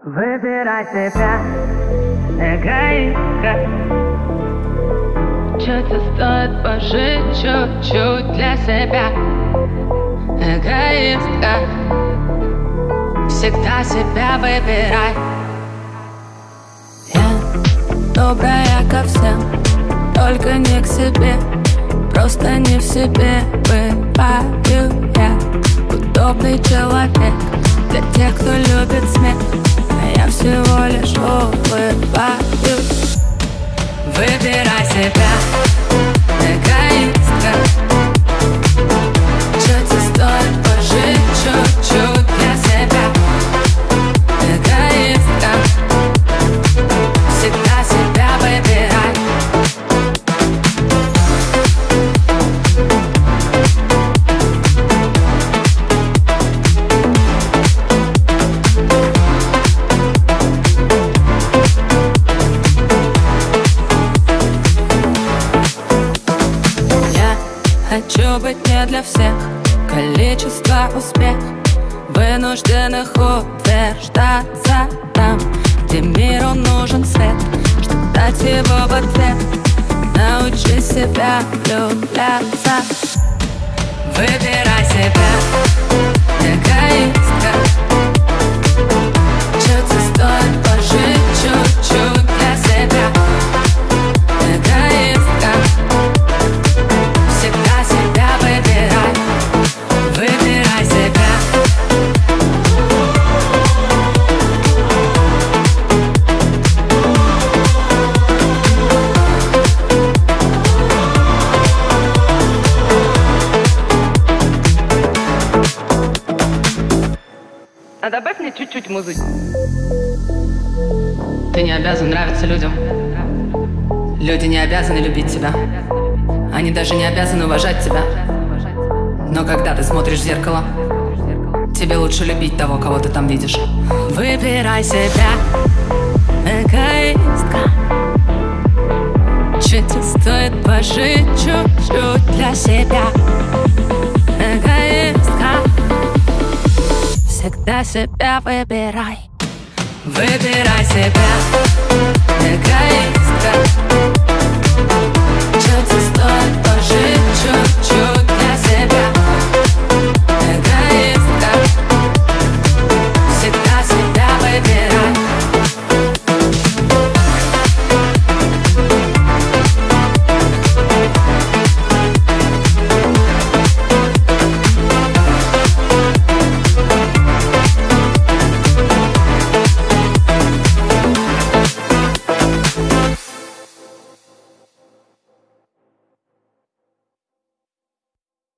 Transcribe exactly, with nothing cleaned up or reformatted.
Выбирай себя, эгоистка. Чё-то стоит пожить чуть-чуть для себя. Эгоистка. Всегда себя выбирай. Я добрая ко всем, только не к себе. Просто не в себе бываю я. Удобный человек для тех, кто любит смех, а я всего лишь улыбаюсь. Выбирай себя, эгоистка. Чё-то стоит пожить чуть-чуть для себя. Эгоистка. Всегда себя выбирай. Хочу быть не для всех, количество успех вынужденных утверждаться там, где миру нужен свет, чтобы дать его в ответ. Научи себя влюбляться. Выбирай себя, эгоистка. Чё-то стоит пожить чуть-чуть для себя. Эгоистка. Всегда себя выбирай. Выбирай себя. А добавь мне чуть-чуть музыки. Ты не обязан нравиться людям. Люди не обязаны любить тебя. Они даже не обязаны уважать тебя. Но когда ты смотришь в зеркало, тебе лучше любить того, кого ты там видишь. Выбирай себя, эгоистка. Чуть стоит пожить чуть-чуть для себя. Эгоистка. Всегда себя выбирай. Выбирай себя.